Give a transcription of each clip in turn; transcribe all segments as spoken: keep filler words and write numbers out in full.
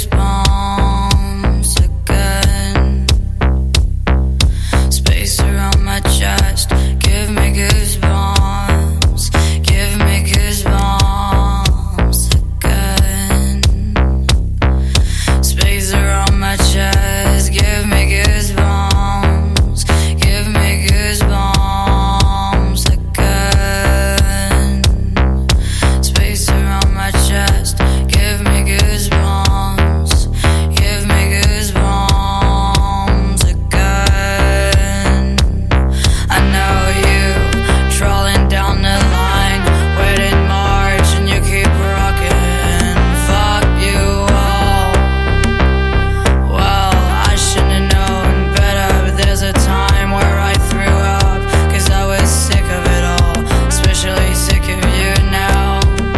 goosebumps again. Space around my chest, give me goosebumps, give me goosebumps again. Space around my chest, give me goosebumps, give me goosebumps again. Space around my chest, give me goosebumps, give me goosebumps again. I know you trolling down the line, waiting March and you keep rocking. Fuck you all. Well, I shouldn't have known better, but there's a time where I threw up, cause I was sick of it all, especially sick of you now.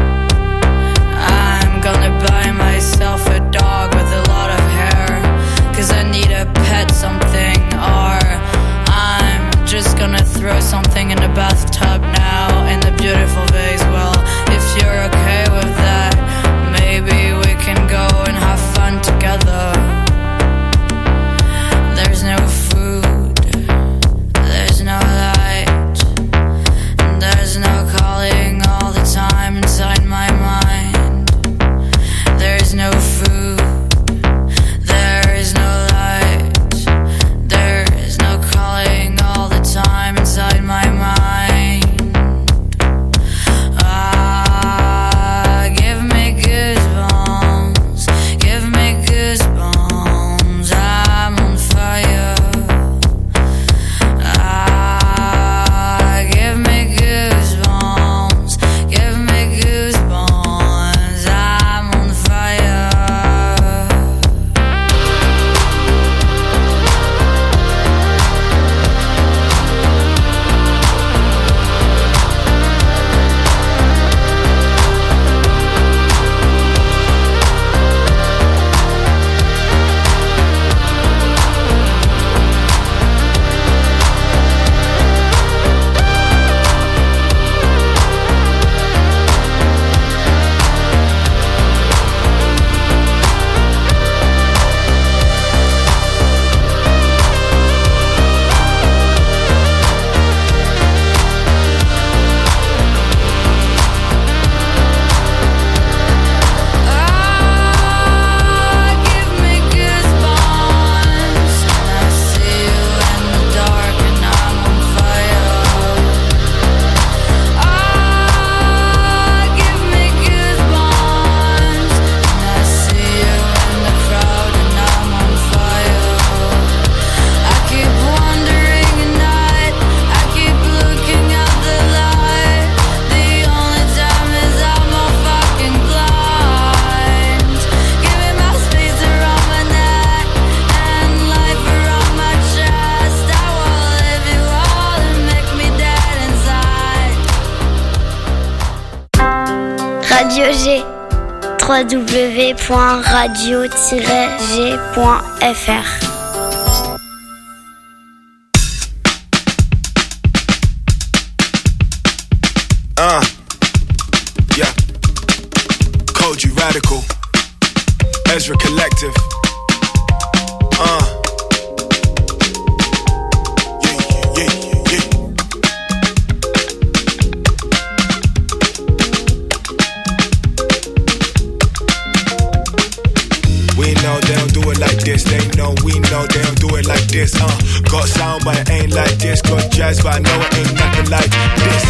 I'm gonna buy myself a dog with a lot of hair, cause I need a pet something, or I'm just gonna throw something in the bathtub now in the beautiful vase. Well, if you're okay with that, maybe we can go and have fun together. There's no food, there's no light, and there's no calling all the time inside my mind. There's no food, there is no light, there is no calling all the time inside my mind. Ah, give me goosebumps, give me goosebumps, I'm on fire. Ah, give me goosebumps, give me goosebumps, I'm on fire. Radio G, w w w point radio tiret g point f r. Uh, yeah. Koji Radical, Ezra Collective. Uh, yeah, yeah, yeah, yeah. We know they don't do it like this. They know we know they don't do it like this. Uh, got sound but it ain't like this. Got jazz but I know it ain't nothing like this.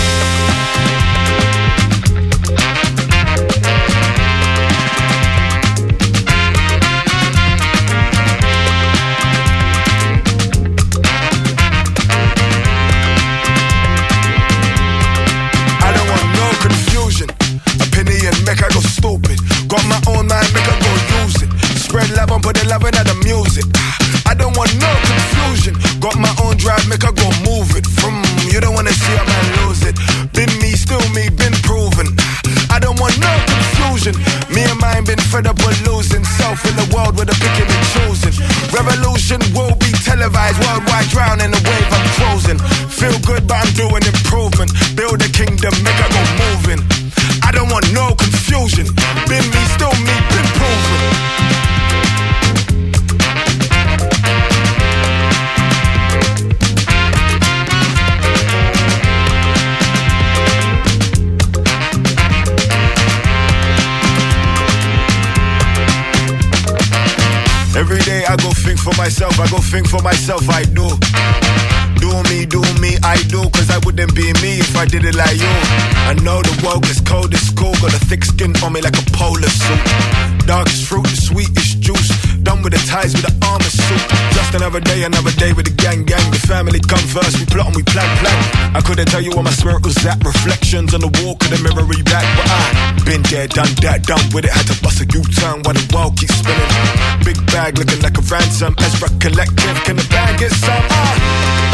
Make I go stupid. Got my own mind, make I go use it. Spread love and put the love into the music. I don't want no confusion. Got my own drive, make I go move it. From you don't wanna see a man lose it. Been me, still me, been proven. I don't want no confusion. Me and mine been fed up with losing. Self in the world with a picking and choosing. Revolution will be televised. Worldwide drown in the wave I'm closing. Feel good but I'm doing improvement. Build a kingdom, make I go moving. I don't want no confusion. Been me, still me, been proven. Every day I go think for myself, I go think for myself, I do. Do me, do me, I do, cause I wouldn't be me if I did it like you. I know the world is cold, it's cool, got a thick skin on me like a polar suit. Darkest fruit, the sweetest juice, done with the ties with the armor suit. Just another day, another day with the gang gang. The family come first, we plot and we plan plan. I couldn't tell you where my spirit was at. Reflections on the wall, couldn't mirror me back. But I been there, done that, done with it. Had to bust a U-turn while the world keeps spinning. Big bag looking like a ransom. Ezra Collective, can the bag get some? Ah.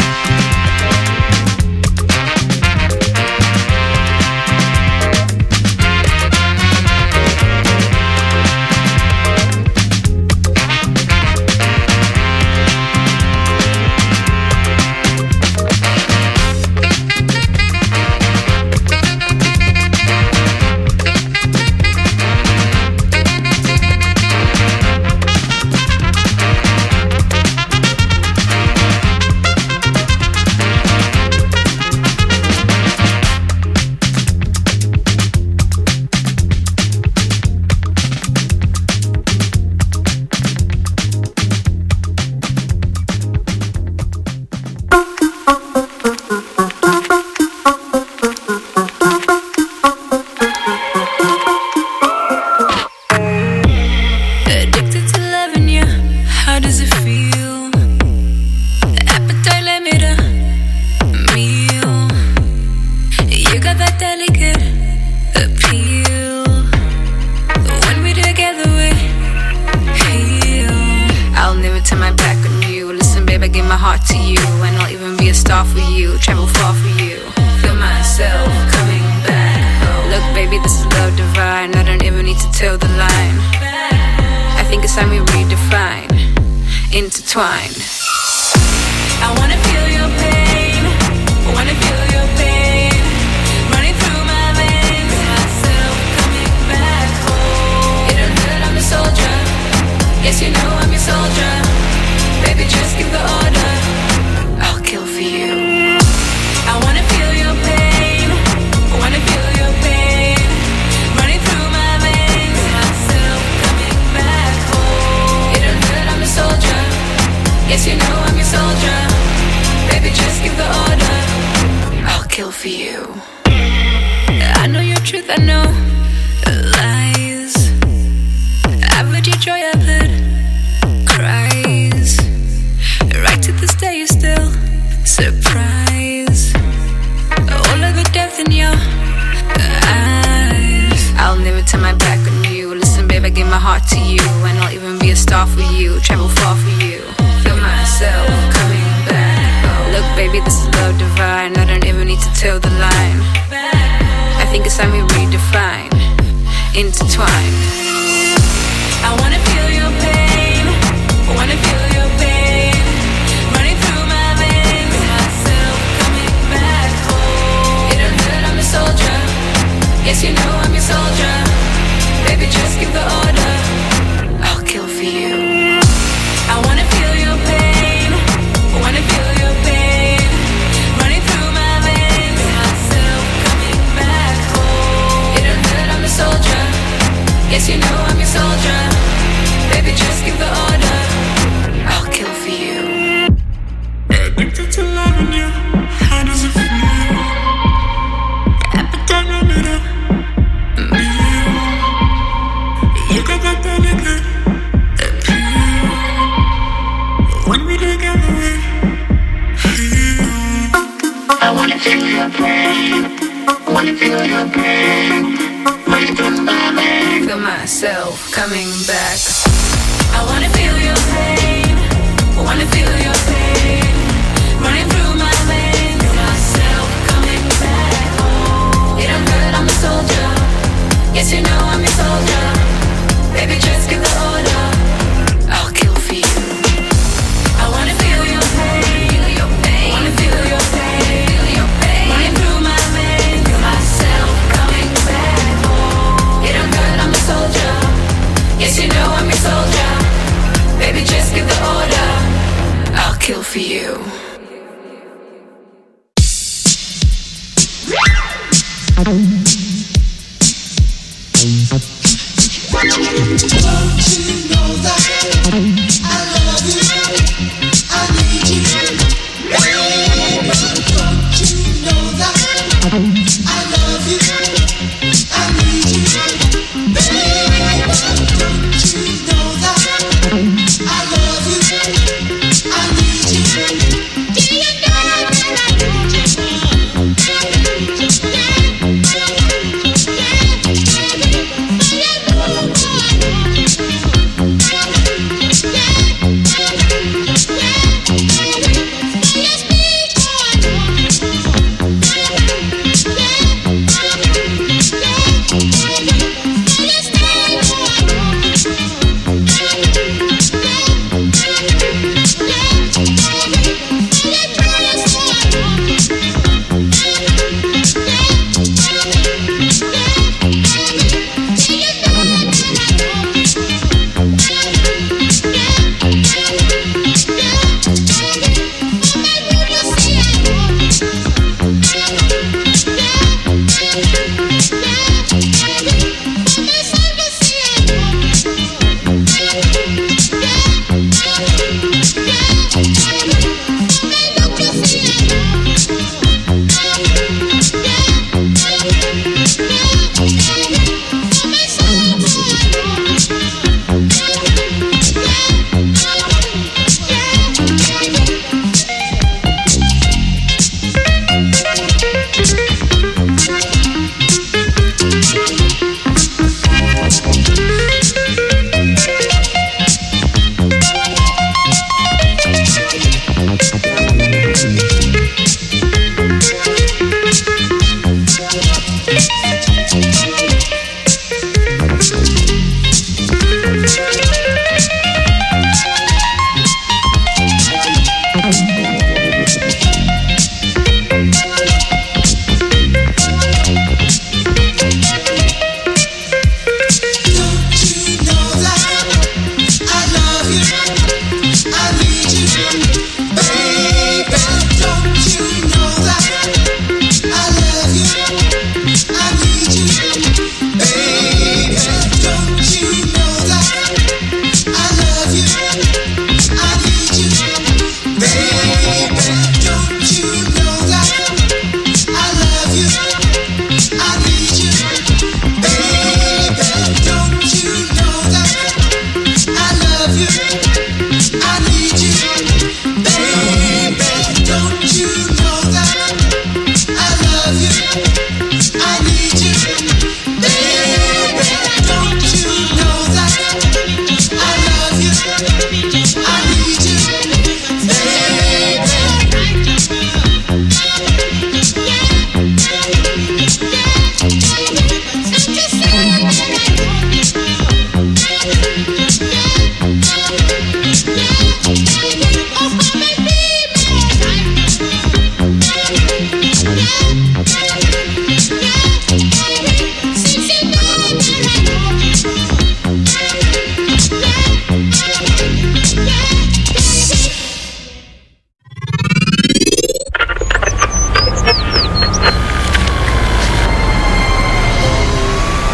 Don't you know that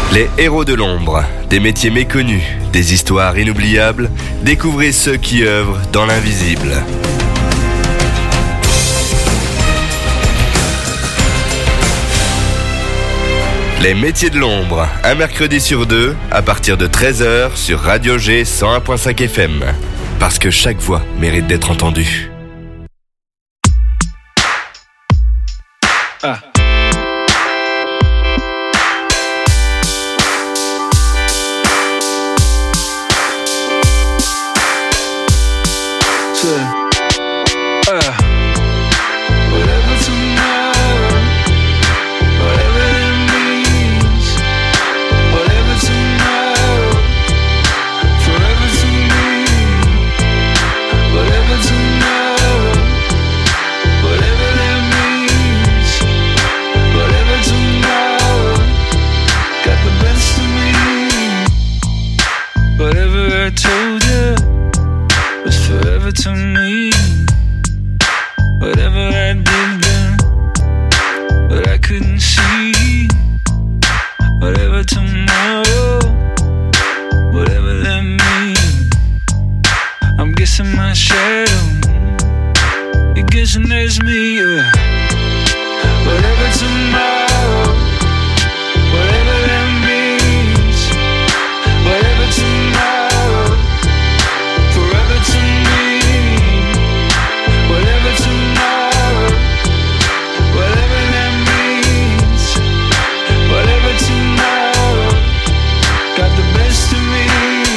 Les héros de l'ombre, des métiers méconnus, des histoires inoubliables, découvrez ceux qui œuvrent dans l'invisible. Les métiers de l'ombre, un mercredi sur deux, à partir de treize heures sur Radio G cent un virgule cinq F M. Parce que chaque voix mérite d'être entendue. Ah. To me, whatever I did then, but I couldn't see. Whatever tomorrow, whatever that means. I'm guessing my shadow, you're guessing there's me. Yeah. Whatever tomorrow, whatever that means. Whatever tomorrow, forever to me. Whatever tomorrow, whatever that means. Whatever tomorrow, got the best of me.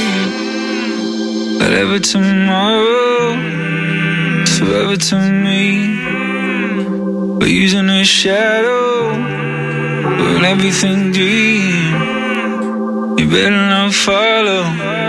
Whatever tomorrow, it's forever to me. We're using a shadow, doing everything dream. You better not follow,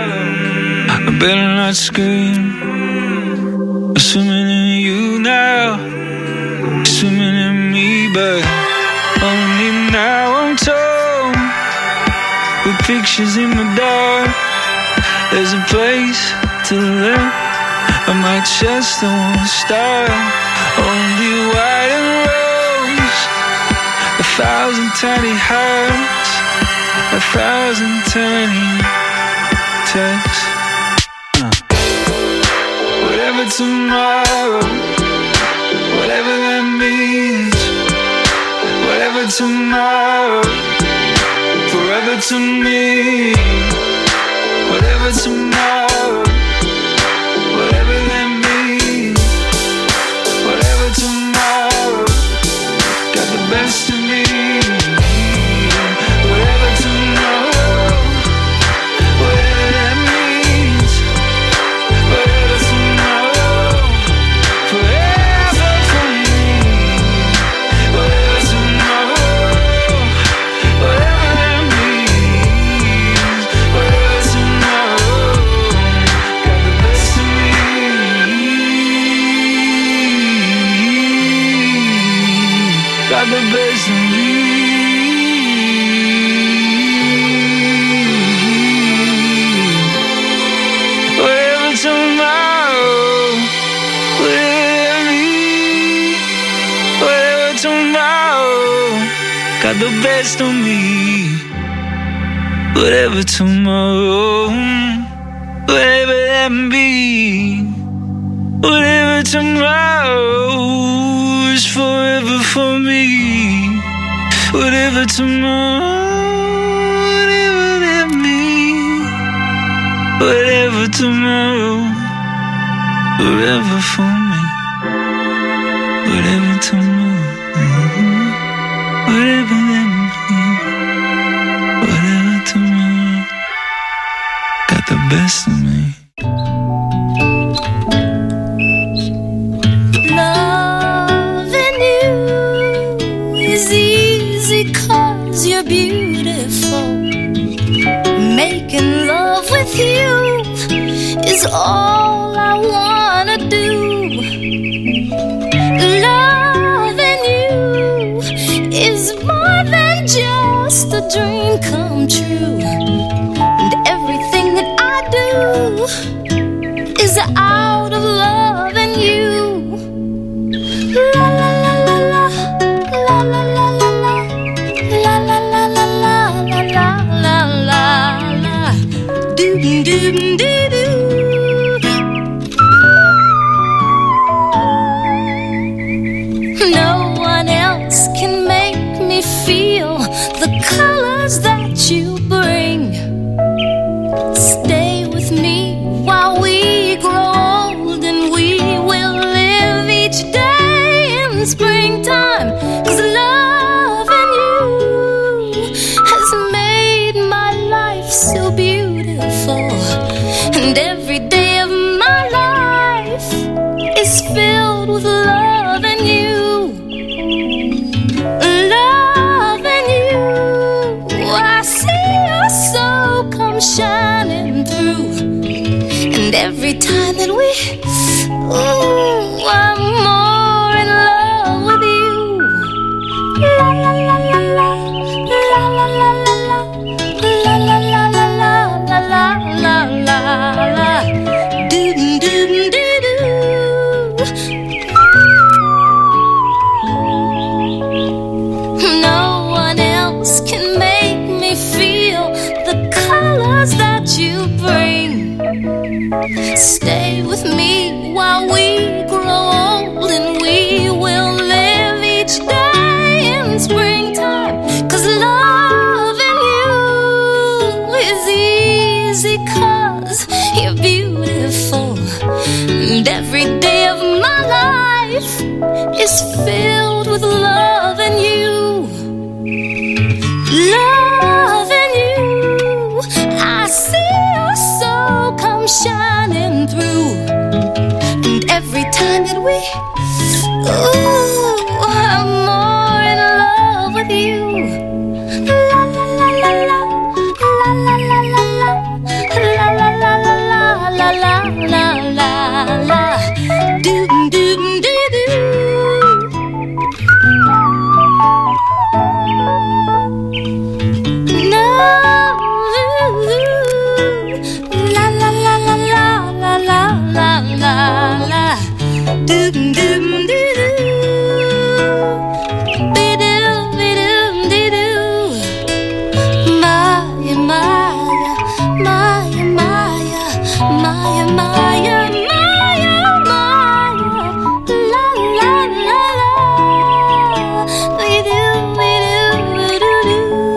I better not scream. I'm swimming in you now, swimming in me, but only now I'm told. With pictures in the dark, there's a place to live. On my chest, I won't start. Only white and rose, a thousand tiny hearts, a thousand tiny texts. Whatever tomorrow, whatever that means. Whatever tomorrow, forever to me. Whatever tomorrow, whatever that means. Whatever tomorrow, got the best of me. Whatever tomorrow, whatever that means. Whatever tomorrow, forever for me. Whatever tomorrow, whatever that means. Whatever tomorrow, got the best of me. Got the best of me. Whatever tomorrow, whatever me. Whatever tomorrow, got the best of me. Whatever tomorrow, whatever that be. Whatever tomorrow is forever for me. Whatever tomorrow, whatever that means. Whatever tomorrow, forever for me. Whatever tomorrow, whatever that means. Whatever tomorrow, got the best of me. Loving you is easy 'cause you're beautiful. Making love with you is all I wanna do. Loving you is more than just a dream come true. And everything that I do is out of loving you. La la la la la, la la la la la, la la la la la, la la every day of my life is filled with love and you. Love and you. I see your soul come shining through. And every time that we, ooh, I'm more in love with you. La la la la la, la la la la la, la la la la la, la la la la, do do do do. No one else can make me feel the colors that you bring. Stay with me while we grow old, and we will live each day in springtime. 'Cause loving you is easy, 'cause you're beautiful. And every day of my life is filled with love and you. Love and you. I see your soul come shining through. And every time that we, ooh, I'm more in love with you. La la la la la, la la la la la, la la la la la, la la la la, do do do do. No, la la la la la la la la la la, do do do do, be do be do be do. Maya Maya Maya Maya Maya Maya Maya Maya, la la la la, be do be do do do.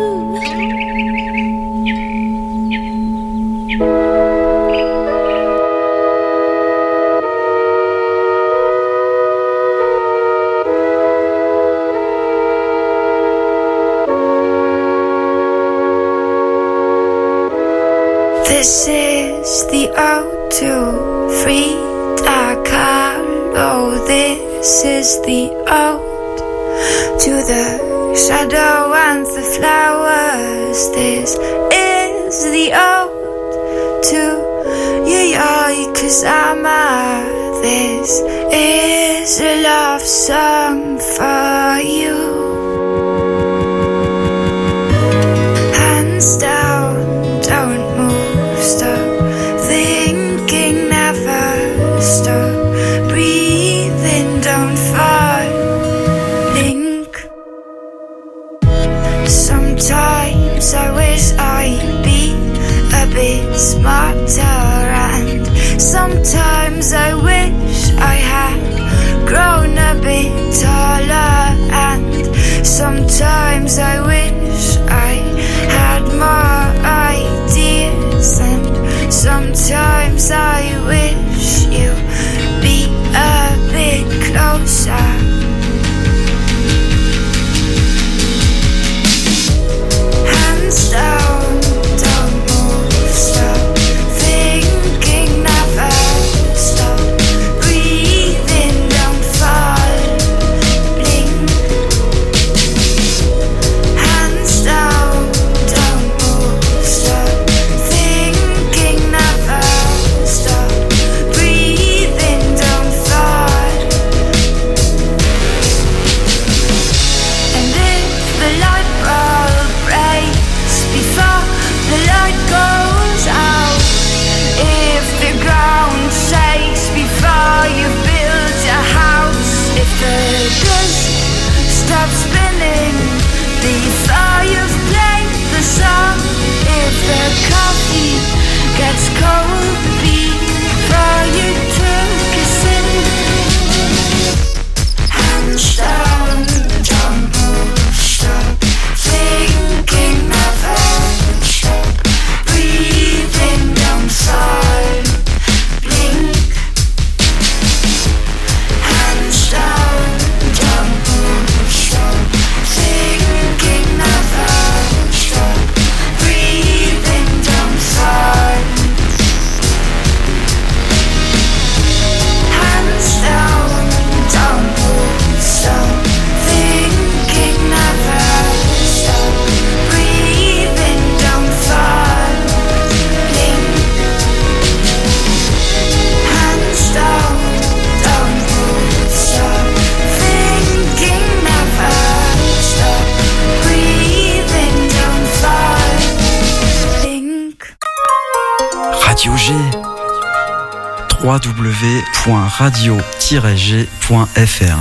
This is the ode to Frida Kahlo. This is the ode to the shadow and the flowers. This is the ode to Yayoi Kusama. This is a love song for you. Hands down, don't move, stop thinking, never stop breathing, don't fall, blink. Sometimes I wish I'd be a bit smarter, and sometimes I wish I had grown a bit taller, and sometimes I wish I had more ideas, and sometimes I wish you'd be a bit closer. Hands down, don't move, stop thinking, never stop breathing, don't fall, blink. Hands down, don't move, stop thinking, never stop breathing, don't fall. And if the light bulb breaks before the light goes out, if the ground shakes before you build your house, if the dust stops spinning before you've played the song, if the coffee gets cold before you took a sip, hands down, don't move, stop thinking, never stop breathing, don't fall, blink. Hands down, don't move, stop thinking, never stop breathing, don't fall. w w point radio tiret g point f r.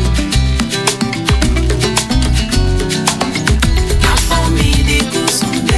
Someday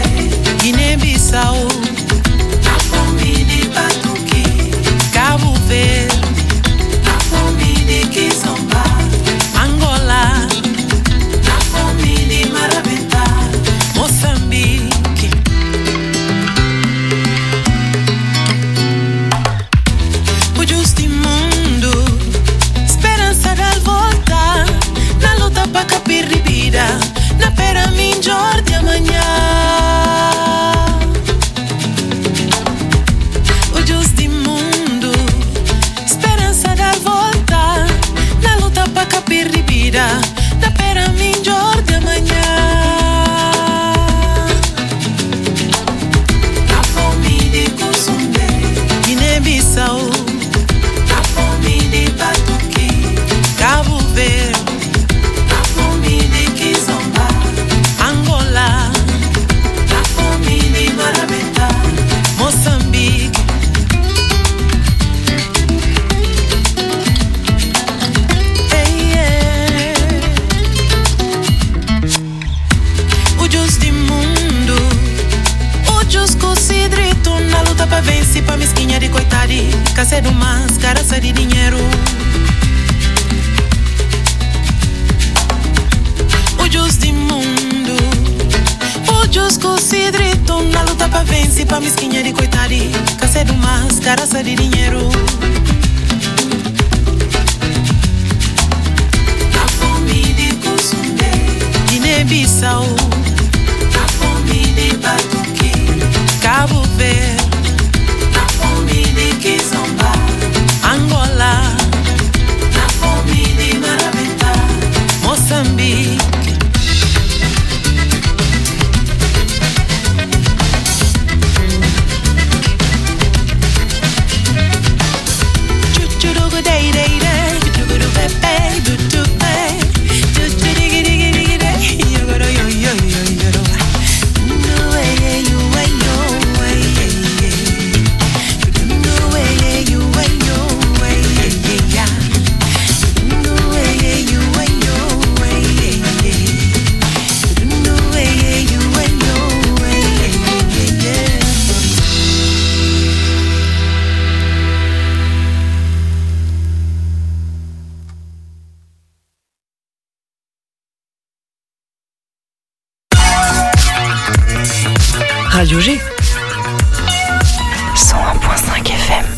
escassez de máscara, de dinheiro. O jus do mundo, o jus considero na luta pra vencer, pra mesquinha de coitadi. Escassez de máscara, de dinheiro. Na fome de consumir, Guiné-Bissau. Na fome de Batuque, Cabo Verde. Na fome de Kizomba, Angola. Na fome de Marabenta, Moçambique. Radio G cent un point cinq F M.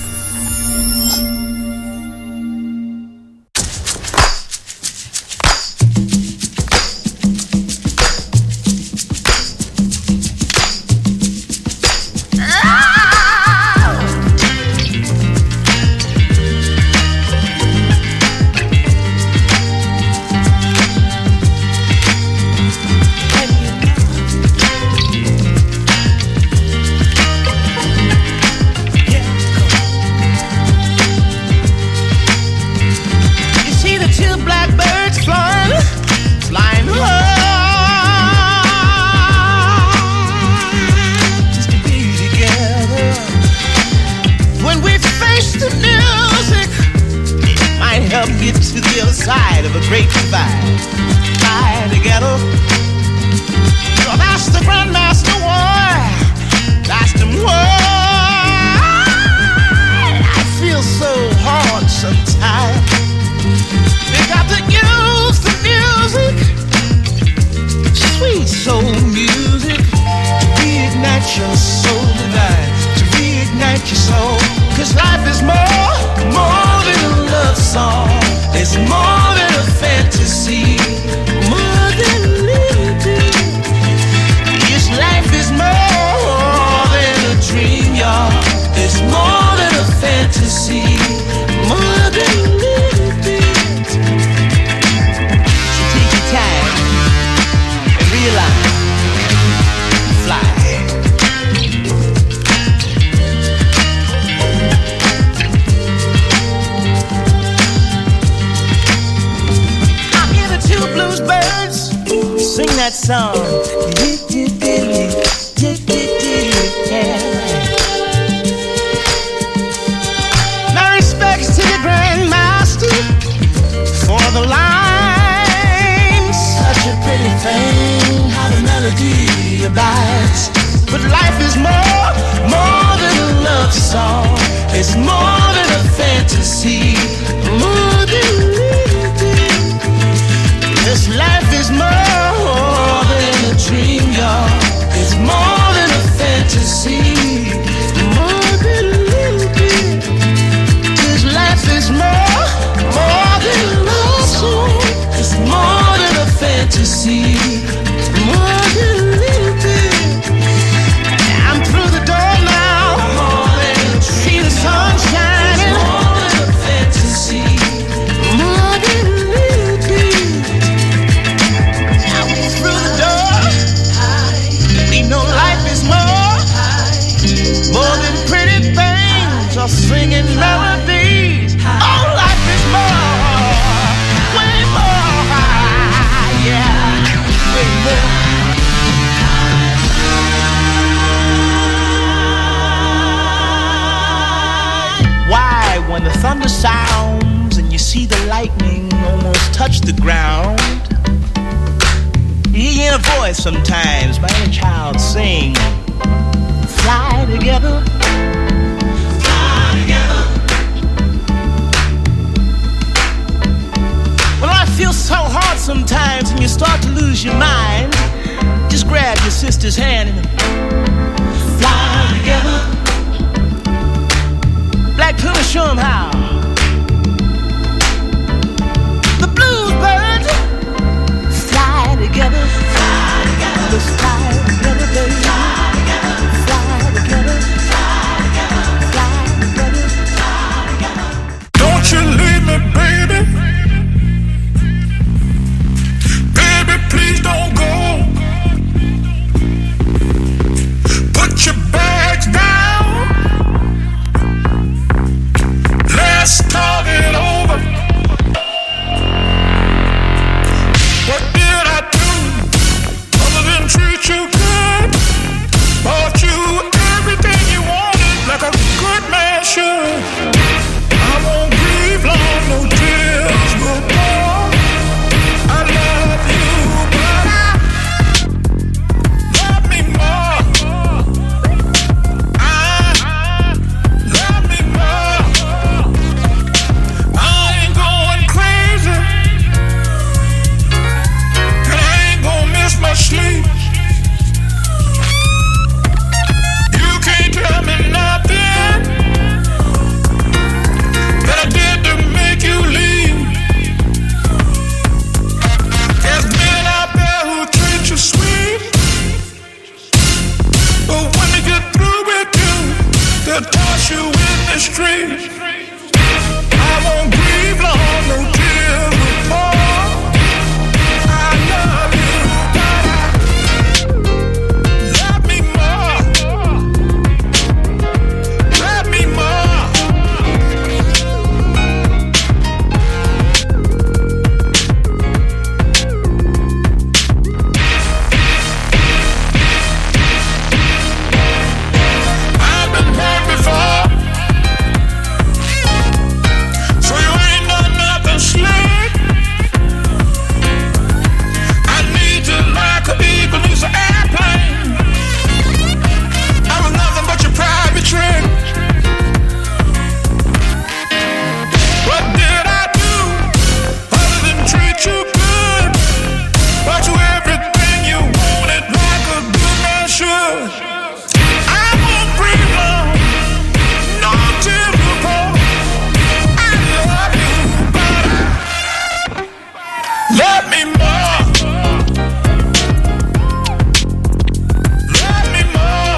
Sometimes by a child sing, fly together, fly together. his hand and fly together. Black Pumas show him how. The blues birds fly together. Fly together. Let's fly together, baby. Fly together. Fly together. Fly together. Fly together. Fly together. Don't you leave me, baby. Baby, please don't go. Put your bags down. Let's talk it over. What did I do other than treat you good? Bought you everything you wanted like a good man should. I won't grieve long, no tears will pour. I love you, but I love me more. I love me more. I ain't going crazy, and I ain't gonna miss my sleep. You can't tell me nothing that I did to make you leave. There's men out there who treat you sweet, but when they get through with you, they'll toss you in the street. I won't grieve long, no tears will fall. I love you, but I love me more. Love me more. I've been hurt before, so you ain't done nothing slick. I need you like an eagle needs an airplane. I was nothing but your private trick. What did I do other than treat you good? Bought you everything you wanted like a good man should. I won't breathe long, no tears will pour. I love you, but I love me more. Love me more.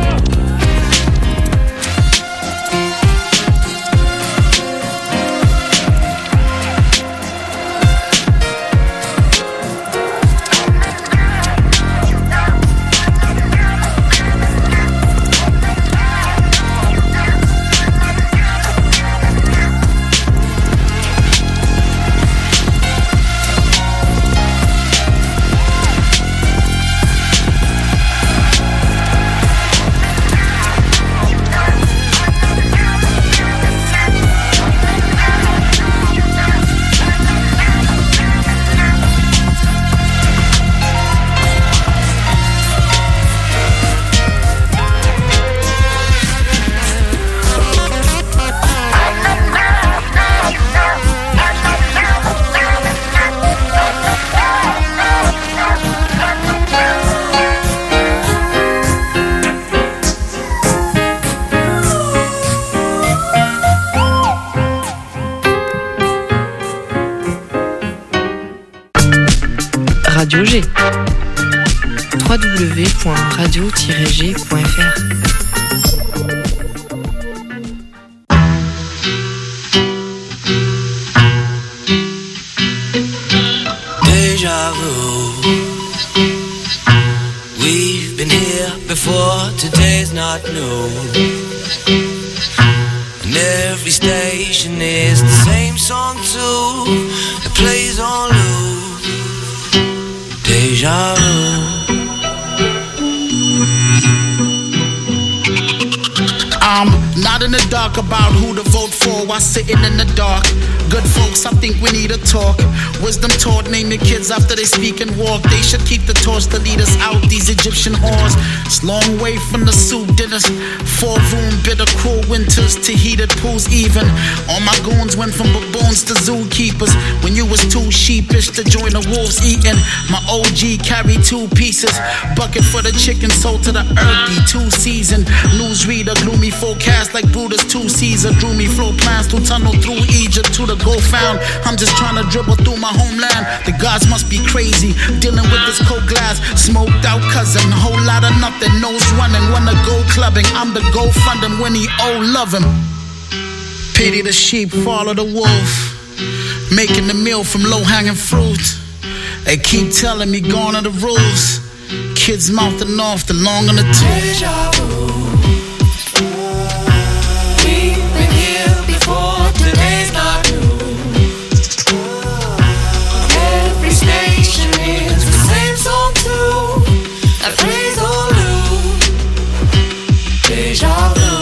Radio G. w w w point radio tiret g point f r. Deja vu. We've been here before, today's not new. And every station is the same song too. It plays on loop. Deja vu. I'm Not in the dark about who to vote for while sitting in the dark. Good folks, I think we need a talk. Wisdom taught, name your kids after they speak and walk. They should keep the torch to lead us out these Egyptian whores. It's long way from the soup dinners. Four room, bitter, cruel winters to heated pools even. All my goons went from baboons to zookeepers. When you was too sheepish to join the wolves eating. My O G carried two pieces. Bucket for the chicken, sold to the earthy. Two season newsreader, gloomy forecast like Brutus two Caesar. Drew me flow plans to tunnel through Egypt to the gold found. I'm just trying to dribble through my homeland. The gods must be crazy, dealing with this cold glass. Smoked out cousin, whole lot of nothing. Nose running, wanna go clubbing. I'm the go fund him when he owe, love him. Pity the sheep, follow the wolf. Making the meal from low hanging fruit. They keep telling me gone are the rules. Kids mouthing off the long on the tooth. Deja vu. We've been here before, today's not new. Every station is the same song too. That plays on loop. Deja vu.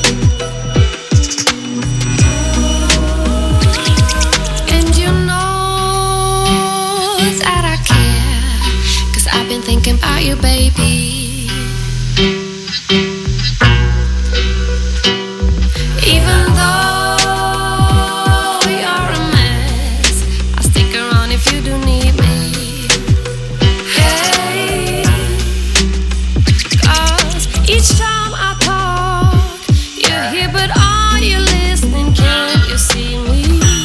And you know that I care, 'cause I've been thinking about you, baby. Even though you're a mess, I'll stick around if you do need me. Hey, 'cause each time I talk, you're here, but are you listening? Can't you see me?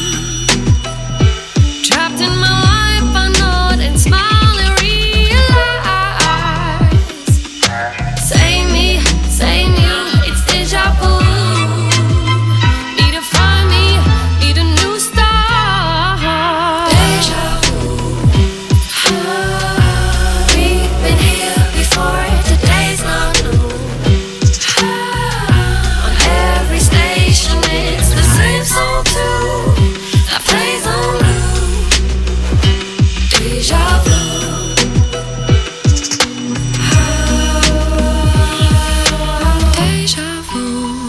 Trapped in my life, I nod and smile and realize. Save me, save me, it's deja vu. Need to find me, need a new start. Deja vu. We've been here before, today's not new. On every station it's the same song too. That plays on loop. Deja vu. Deja vu.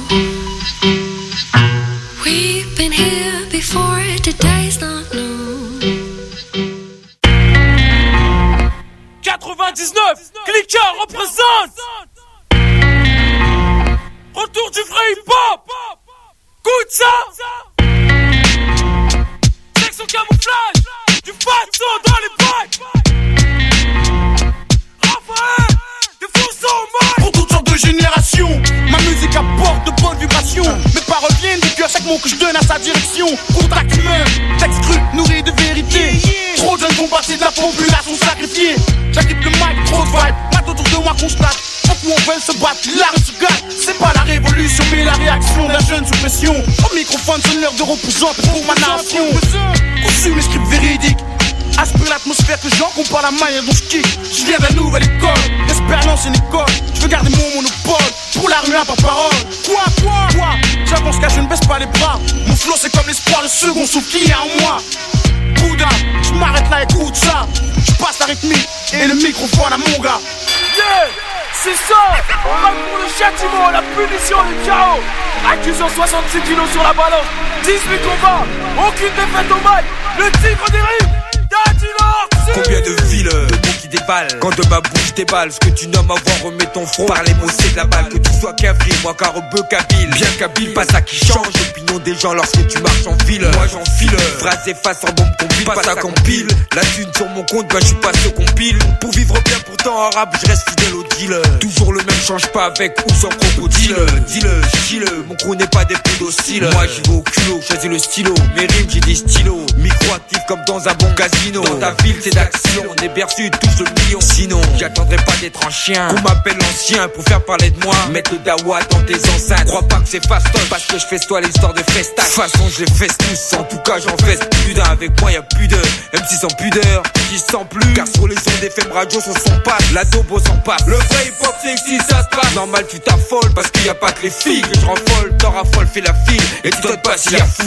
We've been here before, today's not new. quatre-vingt-dix-neuf, Clicker représente. Retour du vrai hip-hop. Écoute ça. Section camouflage, du façon dans les bacs. Raphaël, des faux hommages. Pour toutes sortes de générations, ma musique apporte de bonnes vibrations. Mes paroles viennent du cœur, chaque mot que je donne à sa direction. Contact humain, texte cru, nourri de vérité. Trop de jeunes font partie de la population sacrifiée. J'agrippe le mic, trop de vibe, pas autour de moi constate. Faut qu'on veut se battre, l'art se gagne. C'est pas la révolution, mais la réaction d'un jeune sous pression. Au microphone, c'est l'heure de représenter pour ma nation. Conçu mes scripts véridiques. Aspire l'atmosphère que j'en compare la manière dont je kick. Je viens de la nouvelle école, l'expérience une école. Je veux garder mon monopole, pour la rue, par parole. Quoi, quoi, quoi. J'avance car je ne baisse pas les bras. Mon flow c'est comme l'espoir, le second souffle qu'il y a en moi. Bouddha, je m'arrête là, écoute ça. Je passe la rythmique et le microphone à mon gars. Yeah, c'est ça. On va pour le châtiment, la punition du chaos. Accusant soixante-six kilos sur la balance, dix-huit combats, aucune défaite au mic. Le tigre des rives. Combien de villes, de mots qui déballent. Quand de ma bouche déballe, ce que tu nommes avoir remet ton front. Par les mots c'est de la balle, que tu sois cavrier, moi carobeux kabyle. Bien kabyle, pas ça qui change l'opinion des gens lorsque tu marches en ville. Moi j'enfile, phrase efface en bombe combine, pas ça compile. La thune sur mon compte, bah je suis pas ce qu'on pile. Pour vivre bien pourtant en rap, je reste fidèle au deal. Toujours le même, change pas avec ou sans crocodile. Dis-le, chille, mon crew n'est pas des pédociles. Moi j'y vais au culot, choisis le stylo. Mes rimes j'ai des stylos, micro actif comme dans un bon casino. Dans ta ville c'est d'action, on est berçu, touche le million. Sinon, j'attendrai pas d'être un chien. Qu'on m'appelle l'ancien pour faire parler de moi. Mettre le dawa dans tes enceintes. Crois pas que c'est fastoche parce que je fais toi l'histoire de festage. De toute façon, je les fesse tous. En tout cas, j'en fesse plus d'un. Avec moi, y'a plus de M six sans pudeur. Qui sent plus. Car sur les ondes des F M radio, son son passe. La dobo s'en passe. Le vrai hip hop, c'est ici, ça se passe. Normal, tu t'affoles parce qu'il y a pas que les filles que je raffole. T'en raffoles, fais la file. Et tu donnes pas s'il y a foule.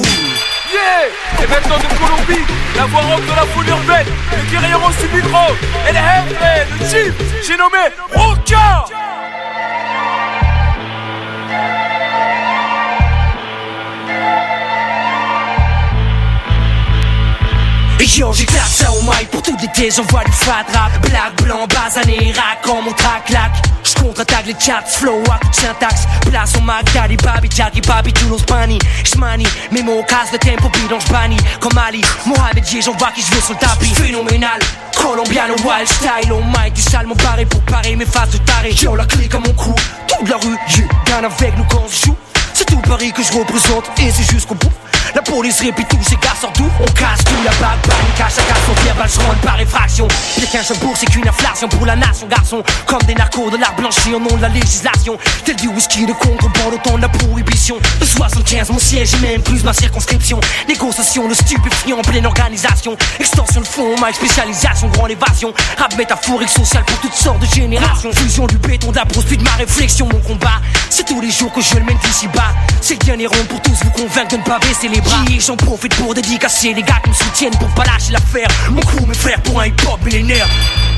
Yeah! Et maintenant de Colombie, la voix rock de la foule urbaine. Le guerriero subidro. Et le head, le chief, j'ai nommé Roca! Yo, j'éclate ça au mic pour tout l'été, j'envoie du fat rap. Black, blanc, basané, rack, quand mon track claque. J'contre-attaque les chats, flow, à toute syntaxe. Place au Mac, Daddy, Babi, Jackie, Babi, tous nos spani. J'manie, mes mots cassent le tempo, bidon, j'bannis. Comme Ali, Mohamed J, j'envoie qui j'veux sur le tapis. Phénoménal, colombiano, wild style, au mic, du sale, mon barré pour parer mes faces de taré. Yo, la clique à mon crew, toute la rue, you, gagne avec nous quand on se joue. C'est tout Paris que je représente et c'est jusqu'au bout. La police répète tous ces gars sortent d'où? On casse tout la bague, panique à chacun son pierre, balle, je rentre par effraction. Les quinze bourg, c'est qu'une inflation pour la nation, garçon. Comme des narcos de l'art blanchi au nom de la législation. Tel du whisky de contrebande au temps de la prohibition. De soixante-quinze, mon siège et même plus ma circonscription. Négociation de stupéfiants en pleine organisation. Extension de fond, ma spécialisation, grande évasion. Rap métaphorique, social pour toutes sortes de générations. Fusion du béton, de la brousse, puis de ma réflexion. Mon combat, c'est tous les jours que je le mène d'ici bas. C'est le dernier rond pour tous vous convaincre de ne pas baisser les bras. J'en profite pour dédicacer les gars qui me soutiennent pour pas lâcher l'affaire. Mon crew, mes frères pour un hip-hop millénaire.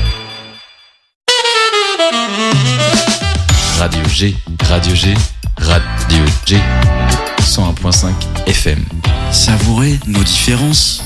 Radio G, Radio G, Radio G, cent un point cinq F M. Savourez nos différences.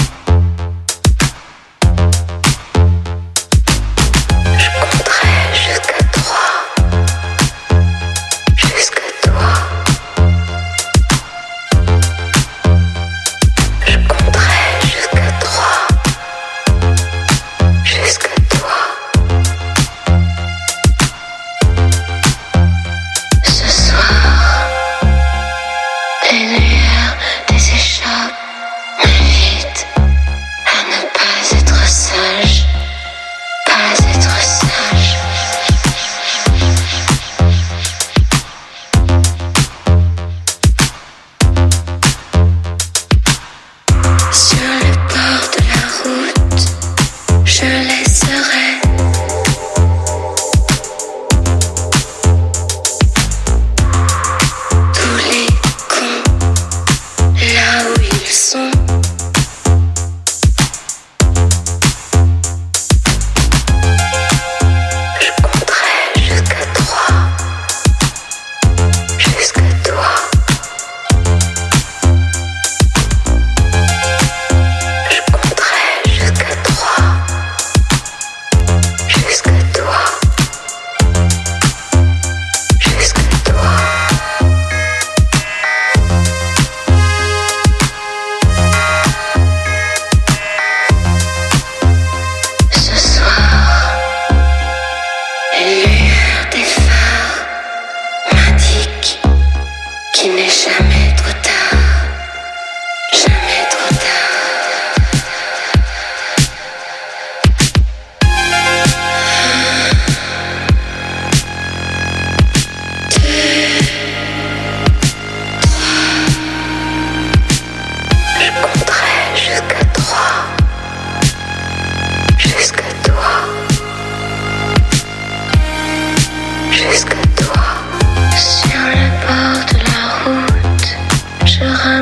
Je compterai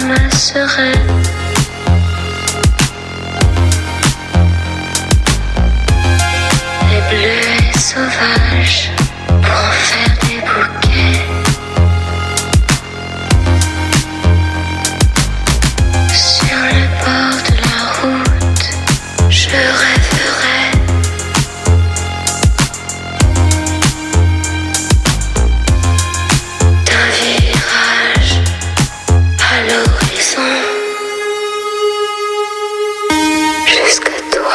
ma sereine. Les bleus et sauvages pour en faire des bouquets. Sur le bord de la route, je rêverai d'un virage à l'horizon jusqu'à toi.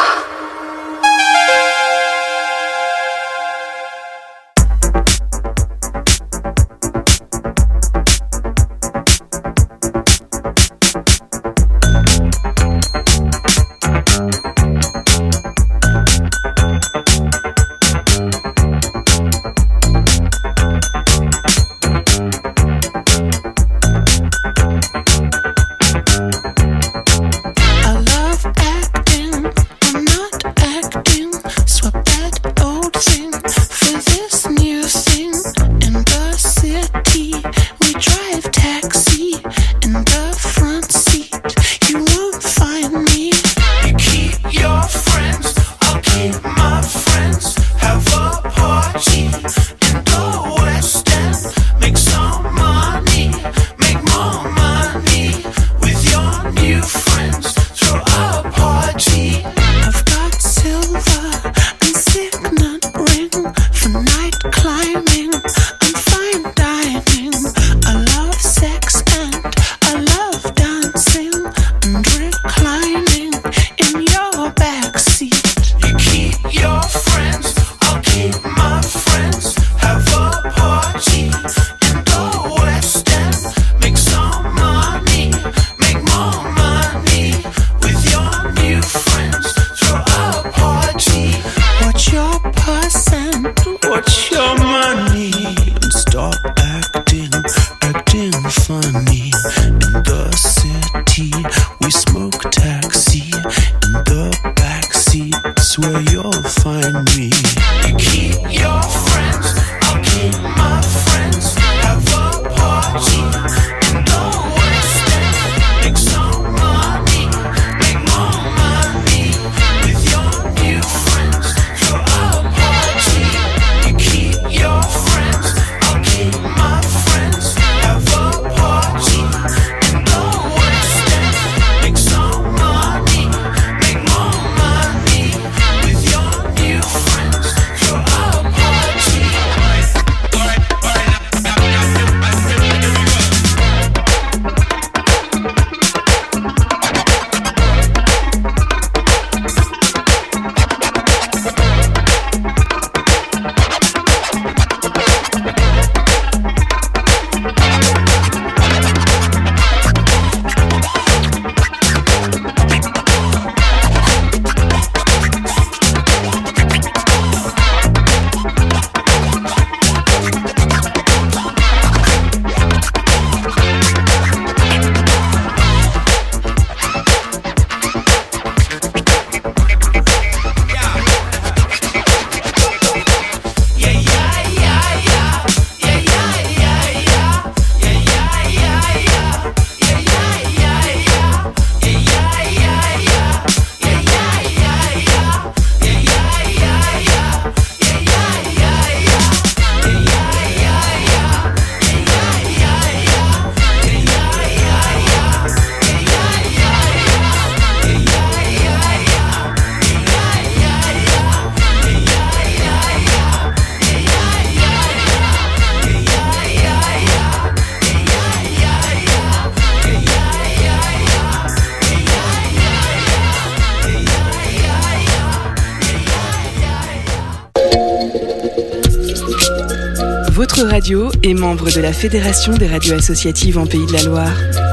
Votre radio est membre de la Fédération des radios associatives en Pays de la Loire.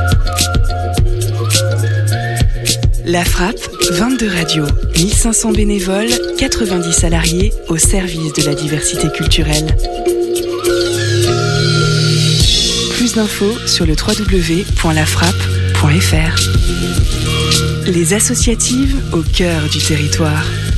La Frappe, vingt-deux radios, mille cinq cents bénévoles, quatre-vingt-dix salariés au service de la diversité culturelle. Plus d'infos sur le w w w point la frappe point f r. Les associatives au cœur du territoire.